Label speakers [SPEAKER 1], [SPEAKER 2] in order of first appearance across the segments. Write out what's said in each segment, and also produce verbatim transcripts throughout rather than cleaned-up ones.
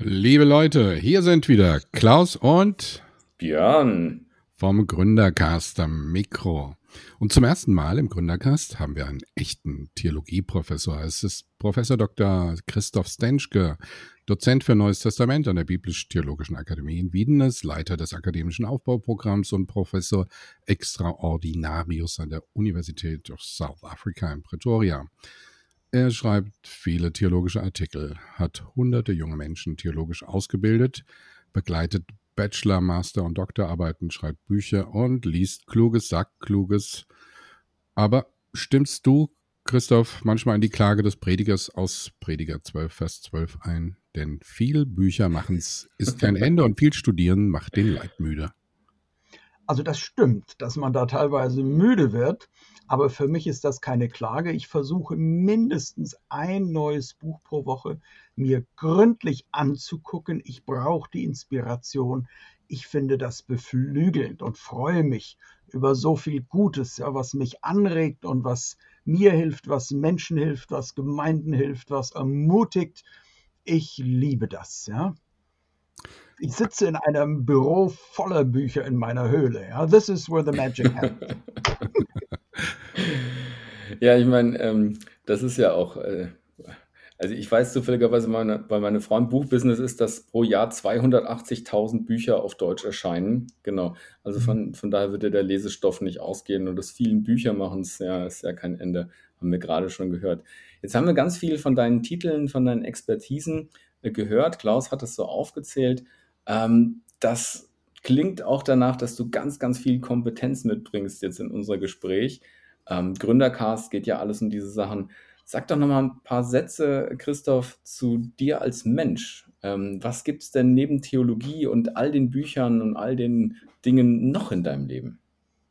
[SPEAKER 1] Liebe Leute, hier sind wieder Klaus und
[SPEAKER 2] Björn
[SPEAKER 1] vom Gründercast am Mikro. Und zum ersten Mal im Gründercast haben wir einen echten Theologieprofessor. Es ist Professor Doktor Christoph Stenschke, Dozent für Neues Testament an der Biblisch-Theologischen Akademie in Wiedenes, Leiter des akademischen Aufbauprogramms und Professor Extraordinarius an der Universität of South Africa in Pretoria. Er schreibt viele theologische Artikel, hat hunderte junge Menschen theologisch ausgebildet, begleitet Bachelor-, Master- und Doktorarbeiten, schreibt Bücher und liest Kluges, sagt Kluges. Aber stimmst du, Christoph, manchmal in die Klage des Predigers aus Prediger zwölf, Vers zwölf ein? Denn viel Bücher machen's ist kein Ende und viel Studieren macht den Leib müde.
[SPEAKER 3] Also das stimmt, dass man da teilweise müde wird, aber für mich ist das keine Klage. Ich versuche mindestens ein neues Buch pro Woche mir gründlich anzugucken. Ich brauche die Inspiration. Ich finde das beflügelnd und freue mich über so viel Gutes, ja, was mich anregt und was mir hilft, was Menschen hilft, was Gemeinden hilft, was ermutigt. Ich liebe das, ja. Ich sitze in einem Büro voller Bücher in meiner Höhle. Ja, this is where the magic happens.
[SPEAKER 2] Ja, ich meine, ähm, das ist ja auch, äh, also ich weiß zufälligerweise, meine, weil meine Frau im Buchbusiness ist, dass pro Jahr zweihundertachtzigtausend Bücher auf Deutsch erscheinen. Genau, also von, von daher wird ja der Lesestoff nicht ausgehen und das vielen Büchermachens, ja, ist ja kein Ende, haben wir gerade schon gehört. Jetzt haben wir ganz viel von deinen Titeln, von deinen Expertisen äh, gehört. Klaus hat es so aufgezählt. Ähm, das klingt auch danach, dass du ganz, ganz viel Kompetenz mitbringst jetzt in unser Gespräch. Ähm, Gründercast geht ja alles um diese Sachen. Sag doch nochmal ein paar Sätze, Christoph, zu dir als Mensch. Ähm, was gibt es denn neben Theologie und all den Büchern und all den Dingen noch in deinem Leben?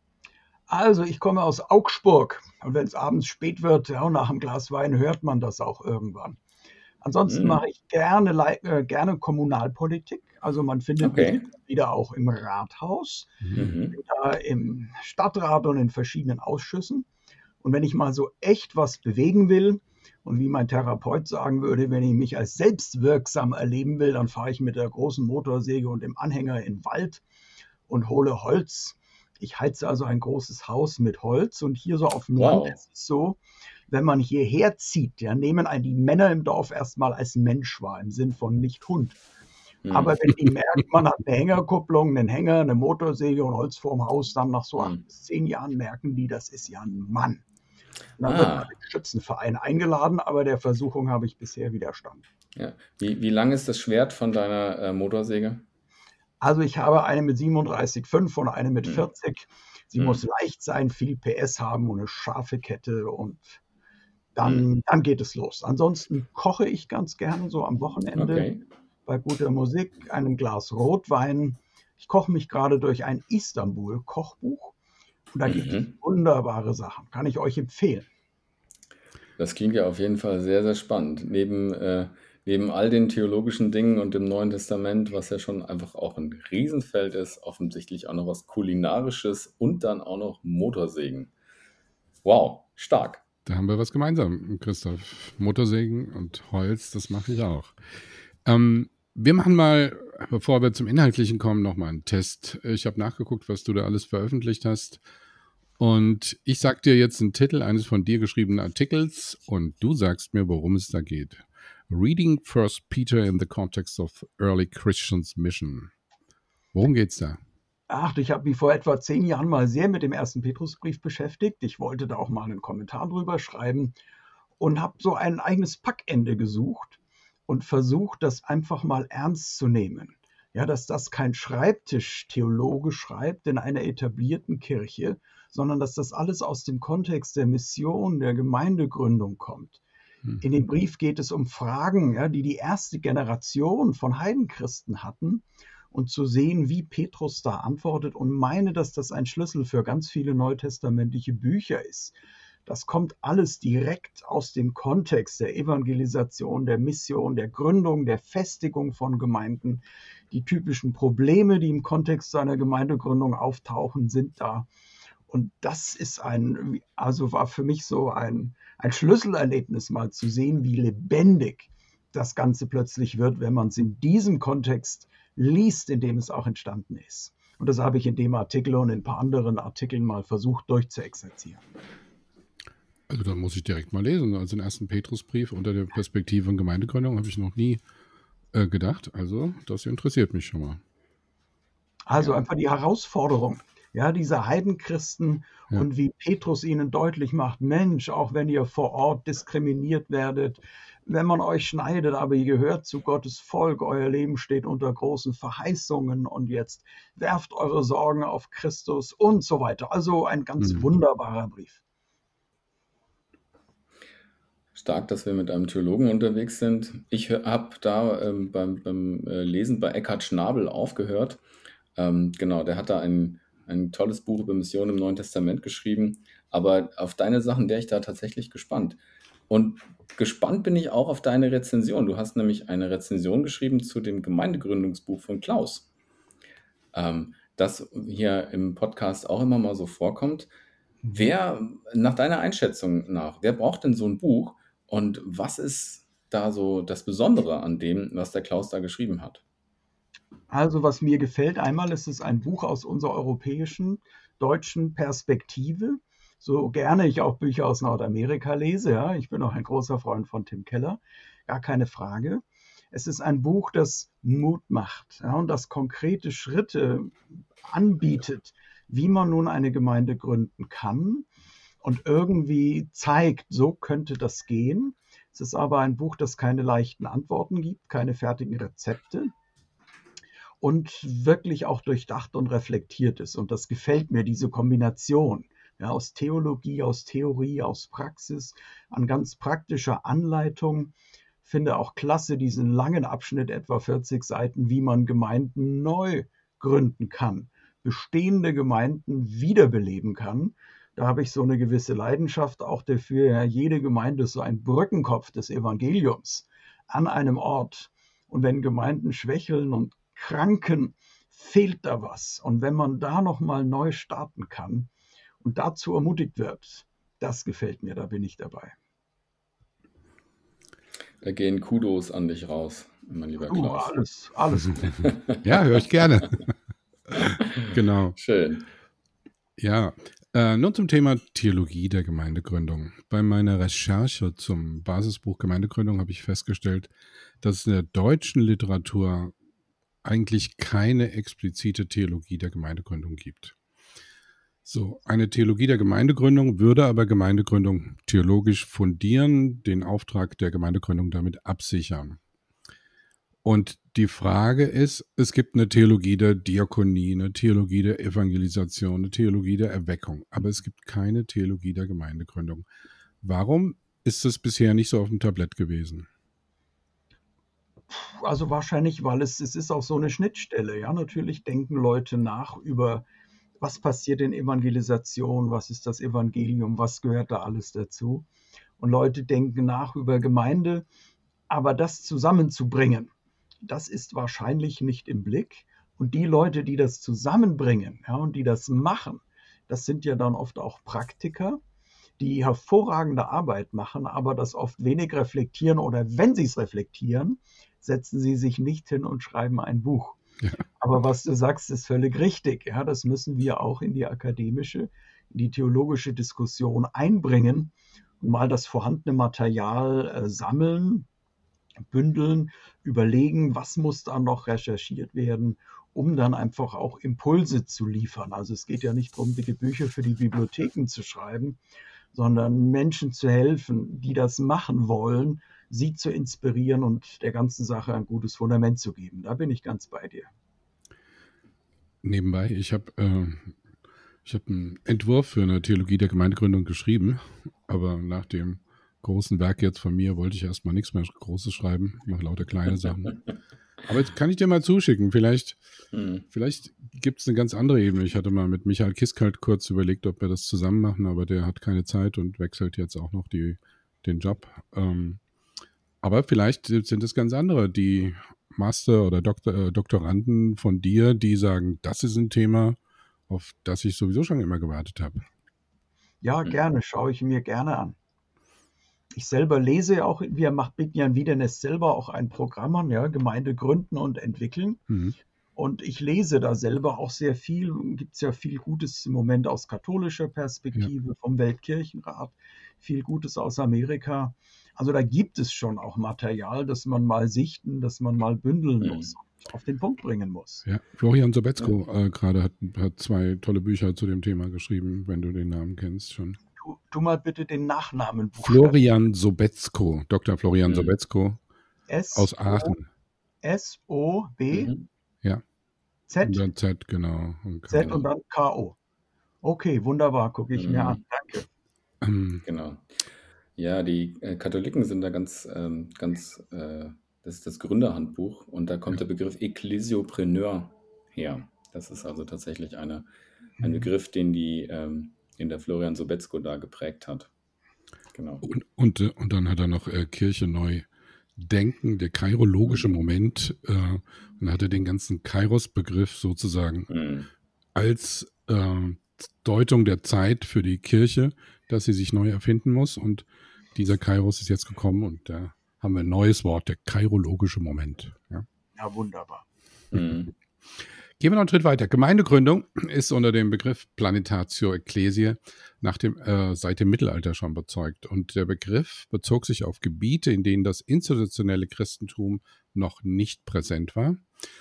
[SPEAKER 3] Also ich komme aus Augsburg und wenn es abends spät wird, ja, nach einem Glas Wein hört man das auch irgendwann. Ansonsten
[SPEAKER 2] Hm,
[SPEAKER 3] mache ich gerne, Lei- äh, gerne Kommunalpolitik. Also man findet mich
[SPEAKER 2] okay.
[SPEAKER 3] wieder auch im Rathaus,
[SPEAKER 2] Mhm.
[SPEAKER 3] da im Stadtrat und in verschiedenen Ausschüssen. Und wenn ich mal so echt was bewegen will und wie mein Therapeut sagen würde, wenn ich mich als selbstwirksam erleben will, dann fahre ich mit der großen Motorsäge und dem Anhänger in den Wald und hole Holz. Ich heize also ein großes Haus mit Holz und hier so auf dem Land
[SPEAKER 2] Wow.
[SPEAKER 3] ist es so, wenn man hierher zieht, ja, nehmen einen die Männer im Dorf erstmal als Mensch wahr, im Sinn von nicht Hund. Aber
[SPEAKER 2] Hm.
[SPEAKER 3] wenn die merken, man hat eine Hängerkupplung, einen Hänger, eine Motorsäge und Holz vorm Haus, dann nach so acht
[SPEAKER 2] Hm.
[SPEAKER 3] bis zehn Jahren merken die, das ist ja ein Mann. Und dann wird man
[SPEAKER 2] Ah,
[SPEAKER 3] in den Schützenverein eingeladen, aber der Versuchung habe ich bisher widerstanden.
[SPEAKER 2] ja. Wie, wie lang ist das Schwert von deiner äh, Motorsäge?
[SPEAKER 3] Also ich habe eine mit siebenunddreißig Komma fünf und eine mit
[SPEAKER 2] Hm.
[SPEAKER 3] vierzig. Sie
[SPEAKER 2] Hm.
[SPEAKER 3] muss leicht sein, viel P S haben und eine scharfe Kette und
[SPEAKER 2] Hm.
[SPEAKER 3] dann, dann geht es los. Ansonsten koche ich ganz gerne so am Wochenende
[SPEAKER 2] Okay.
[SPEAKER 3] bei guter Musik, einem Glas Rotwein. Ich koche mich gerade durch ein Istanbul-Kochbuch und da gibt es
[SPEAKER 2] Mhm.
[SPEAKER 3] wunderbare Sachen. Kann ich euch empfehlen.
[SPEAKER 2] Das klingt ja auf jeden Fall sehr, sehr spannend. Neben, äh, neben all den theologischen Dingen und dem Neuen Testament, was ja schon einfach auch ein Riesenfeld ist, offensichtlich auch noch was Kulinarisches und dann auch noch Motorsägen. Wow, stark.
[SPEAKER 1] Da haben wir was gemeinsam, Christoph. Motorsägen und Holz, das mache ich auch. Ähm, wir machen mal, bevor wir zum Inhaltlichen kommen, nochmal einen Test. Ich habe nachgeguckt, was du da alles veröffentlicht hast. Und ich sag dir jetzt einen Titel eines von dir geschriebenen Artikels und du sagst mir, worum es da geht. Reading First Peter in the Context of Early Christians Mission. Worum geht's da?
[SPEAKER 3] Ach, ich habe mich vor etwa zehn Jahren mal sehr mit dem ersten Petrusbrief beschäftigt. Ich wollte da auch mal einen Kommentar drüber schreiben und habe so ein eigenes Packende gesucht und versucht, das einfach mal ernst zu nehmen. Ja, dass das kein Schreibtisch-Theologe schreibt in einer etablierten Kirche, sondern dass das alles aus dem Kontext der Mission, der Gemeindegründung kommt. In dem Brief geht es um Fragen, ja, die die erste Generation von Heidenchristen hatten und zu sehen, wie Petrus da antwortet und meine, dass das ein Schlüssel für ganz viele neutestamentliche Bücher ist. Das kommt alles direkt aus dem Kontext der Evangelisation, der Mission, der Gründung, der Festigung von Gemeinden. Die typischen Probleme, die im Kontext seiner Gemeindegründung auftauchen, sind da. Und das ist ein, also war für mich so ein, ein Schlüsselerlebnis, mal zu sehen, wie lebendig das Ganze plötzlich wird, wenn man es in diesem Kontext liest, in dem es auch entstanden ist. Und das habe ich in dem Artikel und in ein paar anderen Artikeln mal versucht durchzuexerzieren.
[SPEAKER 1] Also da muss ich direkt mal lesen. Also den ersten Petrusbrief unter der Perspektive von Gemeindegründung habe ich noch nie äh, gedacht. Also das interessiert mich schon mal.
[SPEAKER 3] Also einfach die Herausforderung, ja, dieser Heidenchristen
[SPEAKER 1] Ja.
[SPEAKER 3] und wie Petrus ihnen deutlich macht, Mensch, auch wenn ihr vor Ort diskriminiert werdet, wenn man euch schneidet, aber ihr gehört zu Gottes Volk, euer Leben steht unter großen Verheißungen und jetzt werft eure Sorgen auf Christus und so weiter. Also ein ganz
[SPEAKER 1] Mhm.
[SPEAKER 3] wunderbarer Brief.
[SPEAKER 2] Stark, dass wir mit einem Theologen unterwegs sind. Ich habe da ähm, beim, beim äh, Lesen bei Eckhard Schnabel aufgehört. Ähm, genau, der hat da ein, ein tolles Buch über Mission im Neuen Testament geschrieben. Aber auf deine Sachen wäre ich da tatsächlich gespannt. Und gespannt bin ich auch auf deine Rezension. Du hast nämlich eine Rezension geschrieben zu dem Gemeindegründungsbuch von Klaus, ähm, das hier im Podcast auch immer mal so vorkommt. Wer, nach deiner Einschätzung nach, wer braucht denn so ein Buch und was ist da so das Besondere an dem, was der Klaus da geschrieben hat?
[SPEAKER 3] Also was mir gefällt, einmal ist es ein Buch aus unserer europäischen, deutschen Perspektive. So gerne ich auch Bücher aus Nordamerika lese, ja, ich bin auch ein großer Freund von Tim Keller, gar keine Frage. Es ist ein Buch, das Mut macht, ja, und das konkrete Schritte anbietet, wie man nun eine Gemeinde gründen kann und irgendwie zeigt, so könnte das gehen. Es ist aber ein Buch, das keine leichten Antworten gibt, keine fertigen Rezepte und wirklich auch durchdacht und reflektiert ist. Und das gefällt mir, diese Kombination, ja, aus Theologie, aus Theorie, aus Praxis, an ganz praktischer Anleitung. Finde auch klasse diesen langen Abschnitt, etwa vierzig Seiten, wie man Gemeinden neu gründen kann, bestehende Gemeinden wiederbeleben kann. Da habe ich so eine gewisse Leidenschaft auch dafür. Ja, jede Gemeinde ist so ein Brückenkopf des Evangeliums an einem Ort. Und wenn Gemeinden schwächeln und kranken, fehlt da was. Und wenn man da nochmal neu starten kann und dazu ermutigt wird, das gefällt mir, da bin ich dabei.
[SPEAKER 2] Da gehen Kudos an dich raus, mein lieber
[SPEAKER 3] Du,
[SPEAKER 2] Klaus.
[SPEAKER 3] alles, alles gut.
[SPEAKER 1] Ja, höre ich gerne. Genau.
[SPEAKER 2] Schön.
[SPEAKER 1] Ja, äh, nun zum Thema Theologie der Gemeindegründung. Bei meiner Recherche zum Basisbuch Gemeindegründung habe ich festgestellt, dass es in der deutschen Literatur eigentlich keine explizite Theologie der Gemeindegründung gibt. So, eine Theologie der Gemeindegründung würde aber Gemeindegründung theologisch fundieren, den Auftrag der Gemeindegründung damit absichern. Und die Frage ist, es gibt eine Theologie der Diakonie, eine Theologie der Evangelisation, eine Theologie der Erweckung, aber es gibt keine Theologie der Gemeindegründung. Warum ist das bisher nicht so auf dem Tablett gewesen?
[SPEAKER 3] Also wahrscheinlich, weil es, es ist auch so eine Schnittstelle. Ja, natürlich denken Leute nach über, was passiert in Evangelisation, was ist das Evangelium, was gehört da alles dazu. Und Leute denken nach über Gemeinde, aber das zusammenzubringen, das ist wahrscheinlich nicht im Blick. Und die Leute, die das zusammenbringen, ja, und die das machen, das sind ja dann oft auch Praktiker, die hervorragende Arbeit machen, aber das oft wenig reflektieren oder wenn sie es reflektieren, setzen sie sich nicht hin und schreiben ein Buch.
[SPEAKER 1] Ja.
[SPEAKER 3] Aber was du sagst, ist völlig richtig. Ja, das müssen wir auch in die akademische, in die theologische Diskussion einbringen und mal das vorhandene Material äh, sammeln, bündeln, überlegen, was muss da noch recherchiert werden, um dann einfach auch Impulse zu liefern. Also es geht ja nicht darum, dicke Bücher für die Bibliotheken zu schreiben, sondern Menschen zu helfen, die das machen wollen, sie zu inspirieren und der ganzen Sache ein gutes Fundament zu geben. Da bin ich ganz bei dir.
[SPEAKER 1] Nebenbei, ich habe äh, ich hab einen Entwurf für eine Theologie der Gemeindegründung geschrieben, aber nach dem großen Werk jetzt von mir wollte ich erstmal nichts mehr Großes schreiben, ich mache lauter kleine Sachen. Aber jetzt kann ich dir mal zuschicken, vielleicht,
[SPEAKER 2] Hm.
[SPEAKER 1] vielleicht gibt es eine ganz andere Ebene. Ich hatte mal mit Michael Kiskalt kurz überlegt, ob wir das zusammen machen, aber der hat keine Zeit und wechselt jetzt auch noch die, den Job. Ähm, aber vielleicht sind es ganz andere, die Master- oder Doktor, äh, Doktoranden von dir, die sagen, das ist ein Thema, auf das ich sowieso schon immer gewartet habe.
[SPEAKER 3] Ja, gerne, schaue ich mir gerne an. Ich selber lese ja auch, wir macht bieten ja in Wiedernest selber auch ein Programm an, ja, Gemeinde gründen und entwickeln.
[SPEAKER 1] Mhm.
[SPEAKER 3] Und ich lese da selber auch sehr viel. Gibt es ja viel Gutes im Moment aus katholischer Perspektive, vom Weltkirchenrat, viel Gutes aus Amerika. Also da gibt es schon auch Material, das man mal sichten, das man mal bündeln
[SPEAKER 2] Mhm.
[SPEAKER 3] muss, auf den Punkt bringen muss.
[SPEAKER 1] Ja, Florian Sobetzko äh, gerade hat, hat zwei tolle Bücher zu dem Thema geschrieben, wenn du den Namen kennst schon.
[SPEAKER 3] Tu, tu mal bitte den Nachnamen buchstabieren.
[SPEAKER 1] Florian Sobetzko, Doktor Florian
[SPEAKER 2] Mhm.
[SPEAKER 1] Sobetzko aus Aachen.
[SPEAKER 3] S O B
[SPEAKER 2] Mhm.
[SPEAKER 1] Ja. Und
[SPEAKER 3] Z
[SPEAKER 1] dann Z, genau. Und
[SPEAKER 3] Z
[SPEAKER 1] K.
[SPEAKER 3] und dann K O. Okay, wunderbar, gucke ich mir
[SPEAKER 2] Mhm.
[SPEAKER 3] an. Danke.
[SPEAKER 1] Ähm,
[SPEAKER 2] Genau. Ja, die äh, Katholiken sind da ganz, ähm, ganz, äh, das ist das Gründerhandbuch und da kommt der Begriff Ekklesiopreneur her. Das ist also tatsächlich eine, ein Begriff, den die, ähm, den der Florian Sobetzko da geprägt hat. Genau.
[SPEAKER 1] und, und, äh, und dann hat er noch äh, Kirche neu denken, der kairologische
[SPEAKER 2] Mhm.
[SPEAKER 1] Moment. Äh, und dann hat er den ganzen Kairos-Begriff sozusagen
[SPEAKER 2] Mhm.
[SPEAKER 1] als äh, Deutung der Zeit für die Kirche, dass sie sich neu erfinden muss. Und dieser Kairos ist jetzt gekommen und da haben wir ein neues Wort, der kairologische Moment. Ja.
[SPEAKER 3] Ja, wunderbar.
[SPEAKER 2] Mhm.
[SPEAKER 1] Gehen wir noch einen Schritt weiter. Gemeindegründung ist unter dem Begriff Planetatio Ecclesiae nach dem, äh, seit dem Mittelalter schon bezeugt. Und der Begriff bezog sich auf Gebiete, in denen das institutionelle Christentum noch nicht präsent war.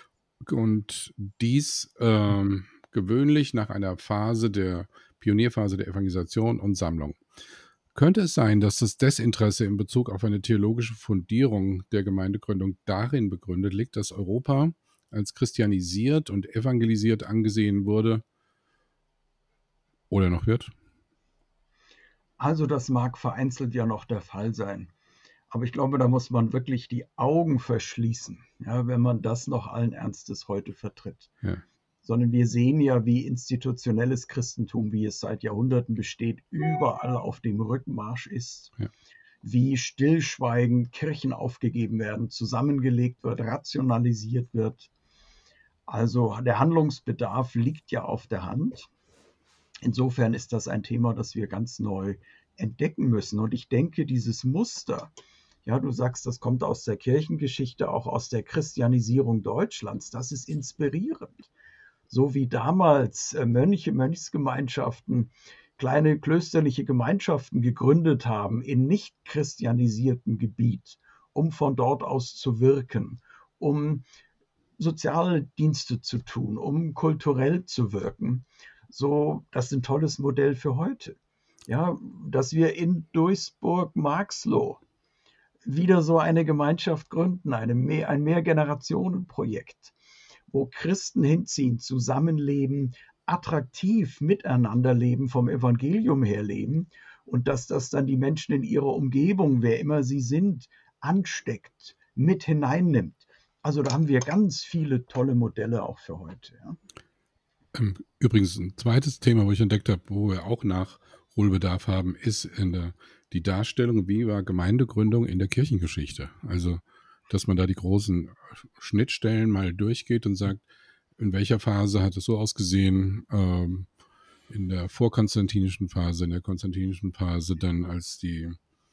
[SPEAKER 1] Und dies ähm, gewöhnlich nach einer Phase der Pionierphase der Evangelisation und Sammlung. Könnte es sein, dass das Desinteresse in Bezug auf eine theologische Fundierung der Gemeindegründung darin begründet liegt, dass Europa als christianisiert und evangelisiert angesehen wurde oder noch wird?
[SPEAKER 3] Also das mag vereinzelt ja noch der Fall sein. Aber ich glaube, da muss man wirklich die Augen verschließen, ja, wenn man das noch allen Ernstes heute vertritt.
[SPEAKER 1] Ja.
[SPEAKER 3] Sondern wir sehen ja, wie institutionelles Christentum, wie es seit Jahrhunderten besteht, überall auf dem Rückmarsch ist.
[SPEAKER 1] Ja.
[SPEAKER 3] Wie stillschweigend Kirchen aufgegeben werden, zusammengelegt wird, rationalisiert wird. Also der Handlungsbedarf liegt ja auf der Hand. Insofern ist das ein Thema, das wir ganz neu entdecken müssen. Und ich denke, dieses Muster, ja, du sagst, das kommt aus der Kirchengeschichte, auch aus der Christianisierung Deutschlands, das ist inspirierend. So wie damals Mönche, Mönchsgemeinschaften, kleine klösterliche Gemeinschaften gegründet haben in nicht christianisiertem Gebiet, um von dort aus zu wirken, um Sozialdienste zu tun, um kulturell zu wirken. So, das ist ein tolles Modell für heute. Ja, dass wir in Duisburg-Marxloh wieder so eine Gemeinschaft gründen, eine Mehr, ein Mehrgenerationenprojekt, wo Christen hinziehen, zusammenleben, attraktiv miteinander leben, vom Evangelium her leben und dass das dann die Menschen in ihrer Umgebung, wer immer sie sind, ansteckt, mit hineinnimmt. Also da haben wir ganz viele tolle Modelle auch für heute. Ja.
[SPEAKER 1] Übrigens ein zweites Thema, wo ich entdeckt habe, wo wir auch Nachholbedarf haben, ist in der, die Darstellung, wie war Gemeindegründung in der Kirchengeschichte. Also, dass man da die großen Schnittstellen mal durchgeht und sagt, in welcher Phase hat es so ausgesehen, ähm, in der vorkonstantinischen Phase, in der konstantinischen Phase, dann als die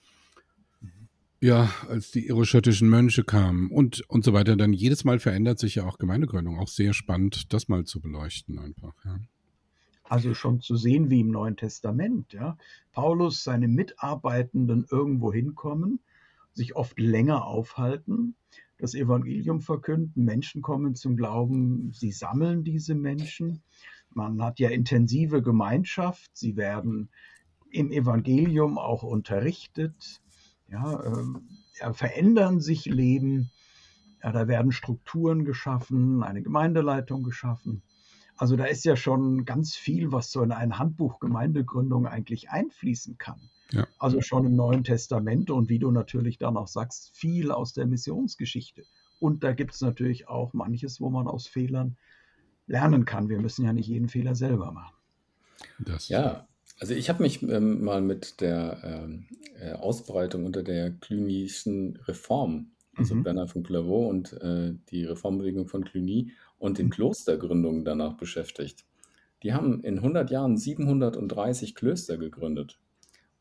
[SPEAKER 1] Ja, als die iroschottischen Mönche kamen und, und so weiter, dann jedes Mal verändert sich ja auch Gemeindegründung. Auch sehr spannend, das mal zu beleuchten einfach. Ja.
[SPEAKER 3] Also schon zu sehen wie im Neuen Testament. Ja. Paulus, seine Mitarbeitenden irgendwo hinkommen, sich oft länger aufhalten, das Evangelium verkünden, Menschen kommen zum Glauben, sie sammeln diese Menschen. Man hat ja intensive Gemeinschaft, sie werden im Evangelium auch unterrichtet. Ja, äh, verändern sich Leben, ja, da werden Strukturen geschaffen, eine Gemeindeleitung geschaffen. Also da ist ja schon ganz viel, was so in ein Handbuch Gemeindegründung eigentlich einfließen kann.
[SPEAKER 1] Ja.
[SPEAKER 3] Also schon im Neuen Testament und wie du natürlich dann auch sagst, viel aus der Missionsgeschichte. Und da gibt es natürlich auch manches, wo man aus Fehlern lernen kann. Wir müssen ja nicht jeden Fehler selber machen.
[SPEAKER 1] Das,
[SPEAKER 2] Ja, also ich habe mich ähm, mal mit der ähm, äh, Ausbreitung unter der Clunischen Reform, also
[SPEAKER 3] Mhm.
[SPEAKER 2] Bernhard von Clairvaux und äh, die Reformbewegung von Cluny und den
[SPEAKER 3] Mhm.
[SPEAKER 2] Klostergründungen danach beschäftigt. Die haben in hundert Jahren siebenhundertdreißig Klöster gegründet.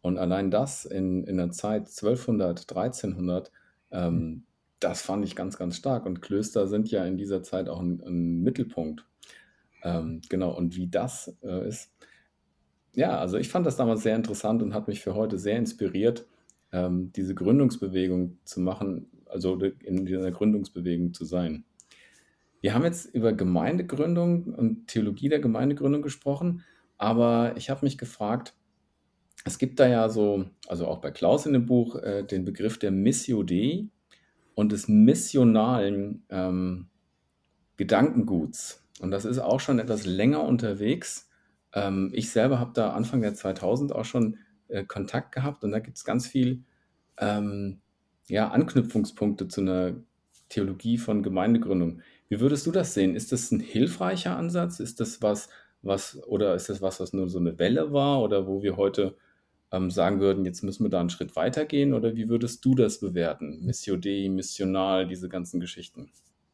[SPEAKER 2] Und allein das in, in der Zeit zwölfhundert, dreizehnhundert, ähm, das fand ich ganz, ganz stark. Und Klöster sind ja in dieser Zeit auch ein, ein Mittelpunkt. Ähm, genau, und wie das äh, ist. Ja, also ich fand das damals sehr interessant und hat mich für heute sehr inspiriert, ähm, diese Gründungsbewegung zu machen, also in dieser Gründungsbewegung zu sein. Wir haben jetzt über Gemeindegründung und Theologie der Gemeindegründung gesprochen, aber ich habe mich gefragt, es gibt da ja so, also auch bei Klaus in dem Buch, äh, den Begriff der Missio Dei und des missionalen ähm, Gedankenguts. Und das ist auch schon etwas länger unterwegs. Ähm, ich selber habe da Anfang der zweitausend auch schon äh, Kontakt gehabt und da gibt es ganz viel ähm, ja, Anknüpfungspunkte zu einer Theologie von Gemeindegründung. Wie würdest du das sehen? Ist das ein hilfreicher Ansatz? Ist das was, was, oder ist das was, was nur so eine Welle war oder wo wir heute ähm, sagen würden, jetzt müssen wir da einen Schritt weitergehen? Oder wie würdest du das bewerten? Missio Dei, missional, diese ganzen Geschichten.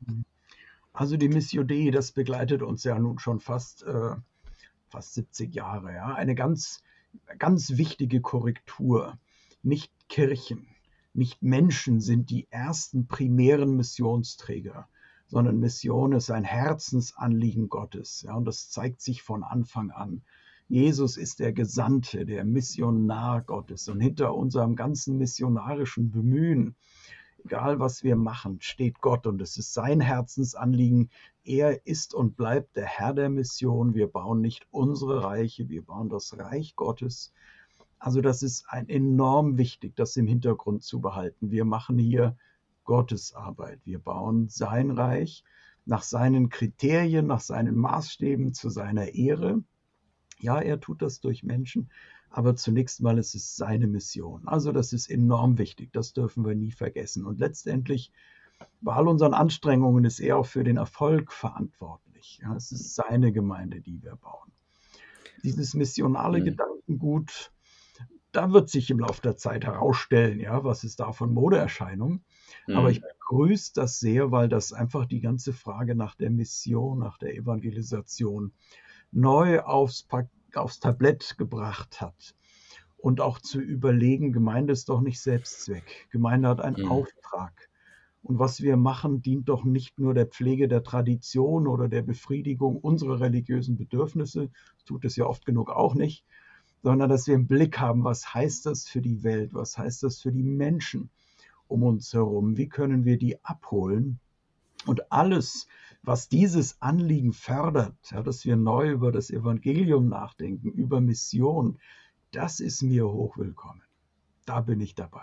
[SPEAKER 3] Also die Missio Dei, das begleitet uns ja nun schon fast, äh, fast siebzig Jahre. Ja? Eine ganz, ganz wichtige Korrektur. Nicht Kirchen, nicht Menschen sind die ersten primären Missionsträger, sondern Mission ist ein Herzensanliegen Gottes. Ja? Und das zeigt sich von Anfang an. Jesus ist der Gesandte, der Missionar Gottes. Und hinter unserem ganzen missionarischen Bemühen, egal was wir machen, steht Gott und es ist sein Herzensanliegen. Er ist und bleibt der Herr der Mission. Wir bauen nicht unsere Reiche, wir bauen das Reich Gottes. Also das ist ein enorm wichtig, das im Hintergrund zu behalten. Wir machen hier Gottes Arbeit. Wir bauen sein Reich nach seinen Kriterien, nach seinen Maßstäben zu seiner Ehre. Ja, er tut das durch Menschen, aber zunächst mal ist es seine Mission. Also das ist enorm wichtig, das dürfen wir nie vergessen. Und letztendlich, bei all unseren Anstrengungen, ist er auch für den Erfolg verantwortlich. Ja, es ist seine Gemeinde, die wir bauen. Dieses missionale
[SPEAKER 2] Mhm.
[SPEAKER 3] Gedankengut, da wird sich im Laufe der Zeit herausstellen, ja, was ist da von Modeerscheinung. Aber ich
[SPEAKER 2] Mhm.
[SPEAKER 3] begrüße das sehr, weil das einfach die ganze Frage nach der Mission, nach der Evangelisation neu aufs, Pa- aufs Tablett gebracht hat. Und auch zu überlegen, Gemeinde ist doch nicht Selbstzweck. Gemeinde hat einen
[SPEAKER 2] Mhm.
[SPEAKER 3] Auftrag. Und was wir machen, dient doch nicht nur der Pflege der Tradition oder der Befriedigung unserer religiösen Bedürfnisse, das tut es ja oft genug auch nicht, sondern dass wir im Blick haben, was heißt das für die Welt, was heißt das für die Menschen um uns herum, wie können wir die abholen. Und alles, was dieses Anliegen fördert, ja, dass wir neu über das Evangelium nachdenken, über Mission, das ist mir hochwillkommen. Da bin ich dabei.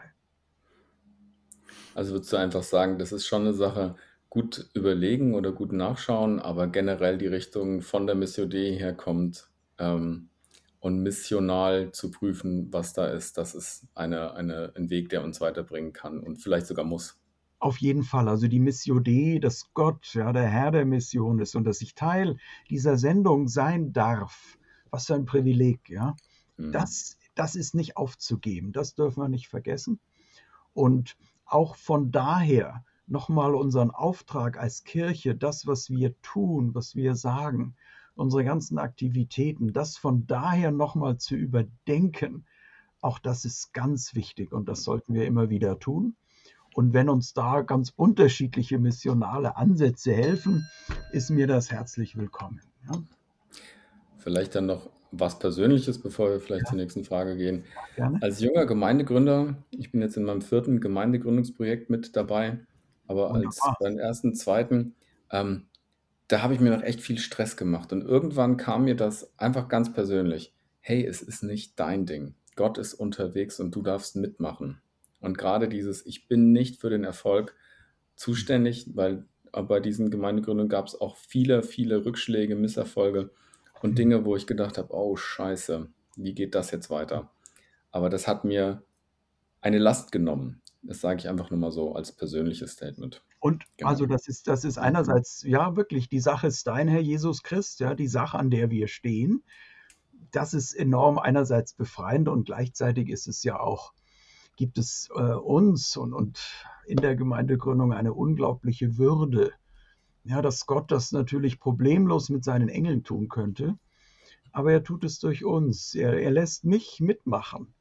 [SPEAKER 2] Also würdest du einfach sagen, das ist schon eine Sache, gut überlegen oder gut nachschauen, aber generell die Richtung von der Missio Dei herkommt ähm, und missional zu prüfen, was da ist, das ist eine, eine, ein Weg, der uns weiterbringen kann und vielleicht sogar muss.
[SPEAKER 3] Auf jeden Fall, also die Missio Dei, dass Gott, ja, der Herr der Mission ist und dass ich Teil dieser Sendung sein darf. Was für ein Privileg, ja.
[SPEAKER 2] Mhm.
[SPEAKER 3] Das, das ist nicht aufzugeben, das dürfen wir nicht vergessen. Und auch von daher nochmal unseren Auftrag als Kirche, das, was wir tun, was wir sagen, unsere ganzen Aktivitäten, das von daher nochmal zu überdenken, auch das ist ganz wichtig und das sollten wir immer wieder tun. Und wenn uns da ganz unterschiedliche missionale Ansätze helfen, ist mir das herzlich willkommen. Ja,
[SPEAKER 2] Vielleicht dann noch was Persönliches, bevor wir vielleicht
[SPEAKER 3] ja,
[SPEAKER 2] zur nächsten Frage gehen.
[SPEAKER 3] gerne.
[SPEAKER 2] Als junger Gemeindegründer, ich bin jetzt in meinem vierten Gemeindegründungsprojekt mit dabei, aber als
[SPEAKER 3] Wunderbar.
[SPEAKER 2] beim ersten, zweiten, ähm, da habe ich mir noch echt viel Stress gemacht. Und irgendwann kam mir das einfach ganz persönlich. Hey, es ist nicht dein Ding. Gott ist unterwegs und du darfst mitmachen. Und gerade dieses, ich bin nicht für den Erfolg zuständig, weil bei diesen Gemeindegründungen gab es auch viele, viele Rückschläge, Misserfolge und Dinge, wo ich gedacht habe, oh Scheiße, wie geht das jetzt weiter? Aber das hat mir eine Last genommen. Das sage ich einfach nur mal so als persönliches Statement.
[SPEAKER 3] Und
[SPEAKER 2] Genau.
[SPEAKER 3] also das ist, das ist einerseits, ja wirklich, die Sache ist dein, Herr Jesus Christ, ja, die Sache, an der wir stehen. Das ist enorm einerseits befreiend und gleichzeitig ist es ja auch, gibt es äh, uns und, und in der Gemeindegründung eine unglaubliche Würde. Ja, dass Gott das natürlich problemlos mit seinen Engeln tun könnte, aber er tut es durch uns. Er, er lässt mich mitmachen.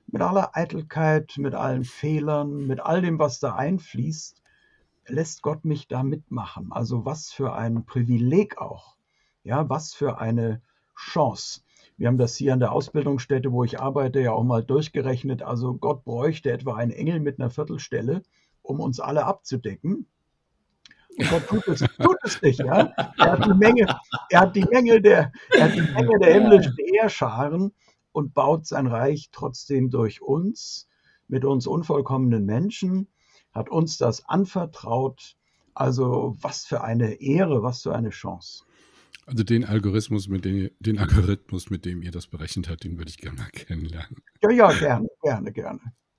[SPEAKER 3] mit aller Eitelkeit, mit allen Fehlern, mit all dem, was da einfließt, lässt Gott mich da mitmachen. Also was für ein Privileg auch. Ja, was für eine Chance. Wir haben das hier an der Ausbildungsstätte, wo ich arbeite, ja auch mal durchgerechnet. Also Gott bräuchte etwa einen Engel mit einer Viertelstelle, um uns alle abzudecken. Und Gott tut es, tut es nicht, ja. Er hat die Menge, er hat die Menge der, er hat die Menge der himmlischen Heerscharen und baut sein Reich trotzdem durch uns, mit uns unvollkommenen Menschen, hat uns das anvertraut. Also was für eine Ehre, was für eine Chance.
[SPEAKER 1] Also den Algorithmus, mit dem, den Algorithmus, mit dem ihr das berechnet habt, den würde ich gerne mal kennenlernen.
[SPEAKER 3] Ja, ja, gerne, gerne, gerne.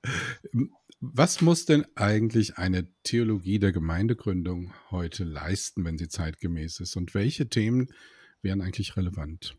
[SPEAKER 1] Was muss denn eigentlich eine Theologie der Gemeindegründung heute leisten, wenn sie zeitgemäß ist? Und welche Themen wären eigentlich relevant?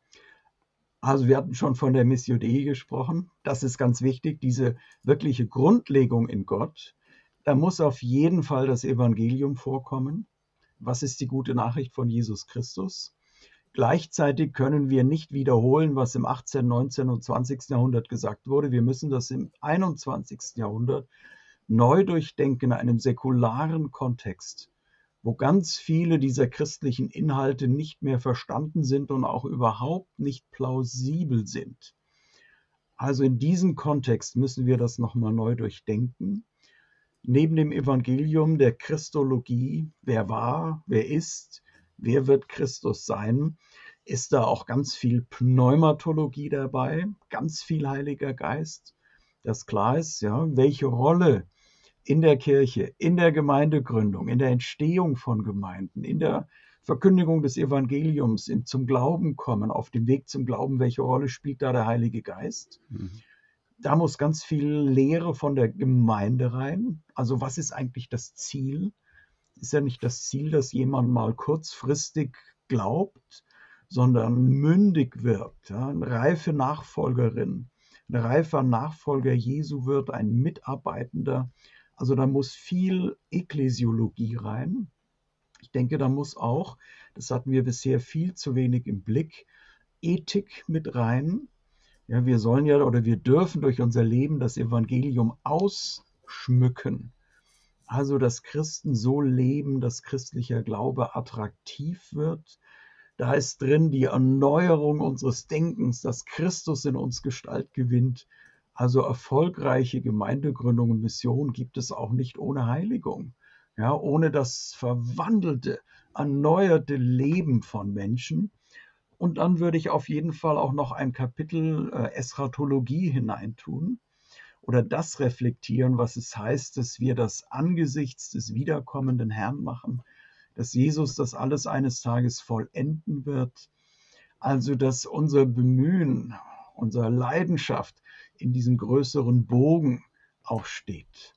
[SPEAKER 3] Also wir hatten schon von der Missio Dei gesprochen. Das ist ganz wichtig, diese wirkliche Grundlegung in Gott. Da muss auf jeden Fall das Evangelium vorkommen. Was ist die gute Nachricht von Jesus Christus? Gleichzeitig können wir nicht wiederholen, was im achtzehnten., neunzehnten und zwanzigsten Jahrhundert gesagt wurde. Wir müssen das im einundzwanzigsten Jahrhundert neu durchdenken in einem säkularen Kontext, wo ganz viele dieser christlichen Inhalte nicht mehr verstanden sind und auch überhaupt nicht plausibel sind. Also in diesem Kontext müssen wir das nochmal neu durchdenken. Neben dem Evangelium der Christologie, wer war, wer ist, wer wird Christus sein, ist da auch ganz viel Pneumatologie dabei, ganz viel Heiliger Geist, dass klar ist, ja, welche Rolle in der Kirche, in der Gemeindegründung, in der Entstehung von Gemeinden, in der Verkündigung des Evangeliums, im zum Glauben kommen, auf dem Weg zum Glauben, welche Rolle spielt da der Heilige Geist? Mhm. Da muss ganz viel Lehre von der Gemeinde rein. Also was ist eigentlich das Ziel? Ist ja nicht das Ziel, dass jemand mal kurzfristig glaubt, sondern mündig wird, ja, eine reife Nachfolgerin, ein reifer Nachfolger Jesu wird, ein Mitarbeitender. Also da muss viel Ekklesiologie rein. Ich denke, da muss auch, das hatten wir bisher viel zu wenig im Blick, Ethik mit rein. Ja, wir sollen ja oder wir dürfen durch unser Leben das Evangelium ausschmücken. Also, dass Christen so leben, dass christlicher Glaube attraktiv wird. Da ist drin die Erneuerung unseres Denkens, dass Christus in uns Gestalt gewinnt. Also erfolgreiche Gemeindegründung und Mission gibt es auch nicht ohne Heiligung. Ja, ohne das verwandelte, erneuerte Leben von Menschen. Und dann würde ich auf jeden Fall auch noch ein Kapitel äh, Eschatologie hineintun oder das reflektieren, was es heißt, dass wir das angesichts des wiederkommenden Herrn machen, dass Jesus das alles eines Tages vollenden wird. Also, dass unser Bemühen, unsere Leidenschaft in diesem größeren Bogen auch steht.